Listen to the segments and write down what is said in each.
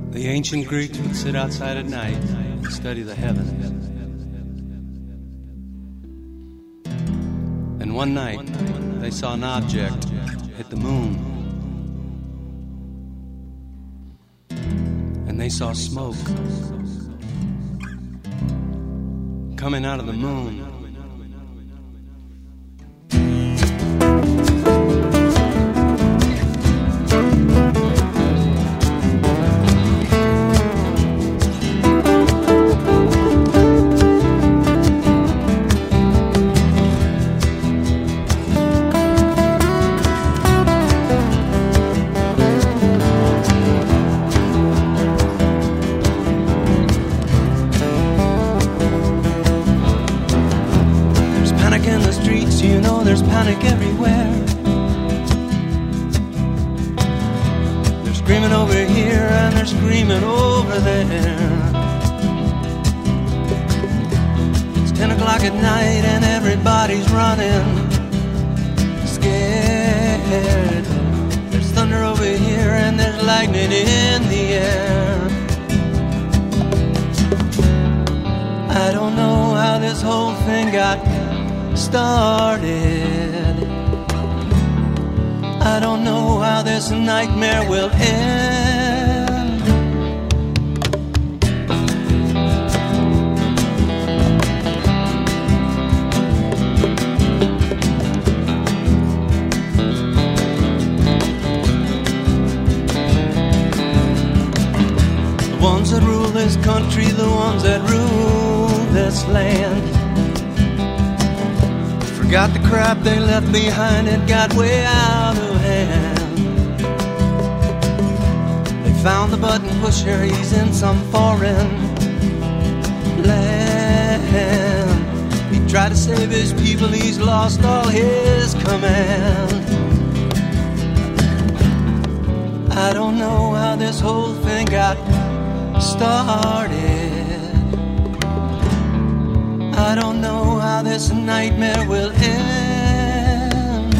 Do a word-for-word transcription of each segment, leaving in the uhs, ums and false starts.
The ancient Greeks would sit outside at night and study the heavens. And one night, they saw an object hit the moon. And they saw smoke coming out of the moon. In the streets, you know there's panic everywhere. They're screaming over here and they're screaming over there. It's ten o'clock at night and everybody's running, scared. There's thunder over here and there's lightning in the air. I don't know how this whole thing got started. I don't know how this nightmare will end. The ones that rule this country, the ones that rule this land, got the crap they left behind, it got way out of hand. They found the button pusher, he's in some foreign land. He tried to save his people, he's lost all his command. I don't know how this whole thing got started. I don't know how this nightmare will end.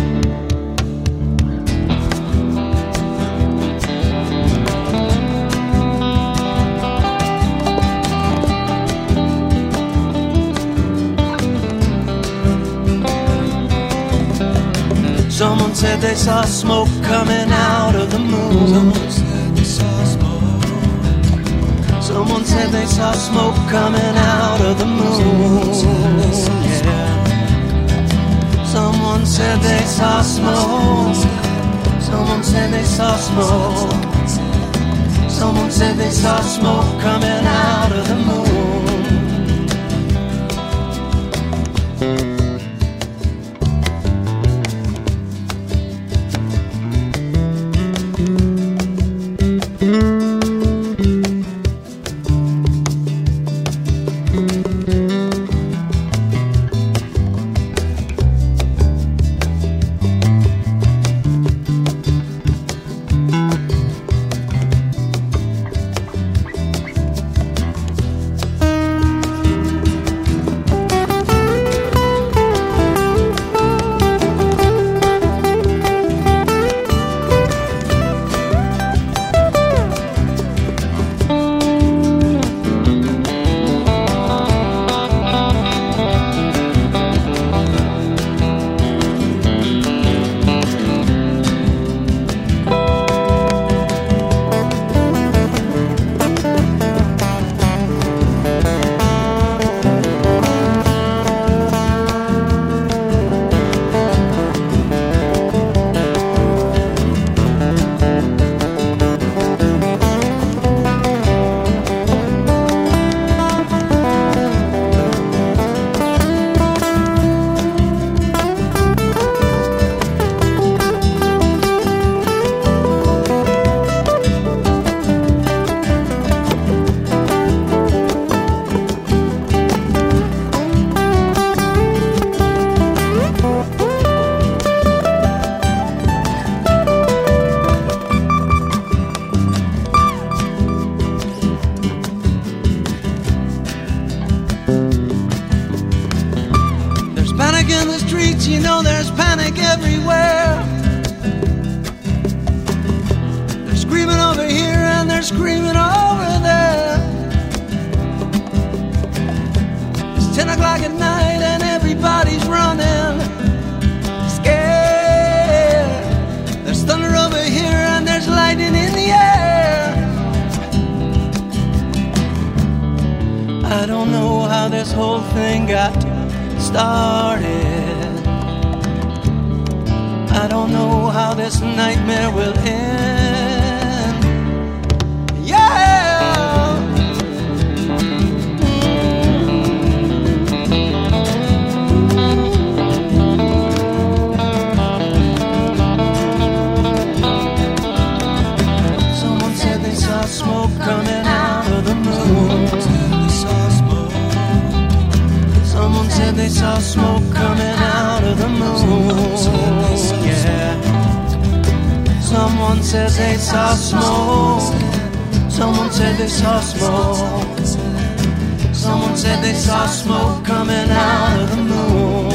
Someone said they saw smoke coming out of the moon. Someone said they saw smoke coming out of the moon. Yeah. Someone said they saw smoke. Someone said they saw smoke. Someone said they saw smoke coming out of the moon. In the streets, you know there's panic everywhere. They're screaming over here and they're screaming over o'clock at night and everybody's running, scared. There's thunder over here and there's lightning in the air. I don't know how this whole thing got started. I don't know how this nightmare will end. Yeah. Someone said they saw smoke coming out of the moon. Someone said they saw smoke coming out of the moon. Yeah. Someone said they saw smoke. Someone said they saw smoke. Someone said they saw smoke coming out of the moon.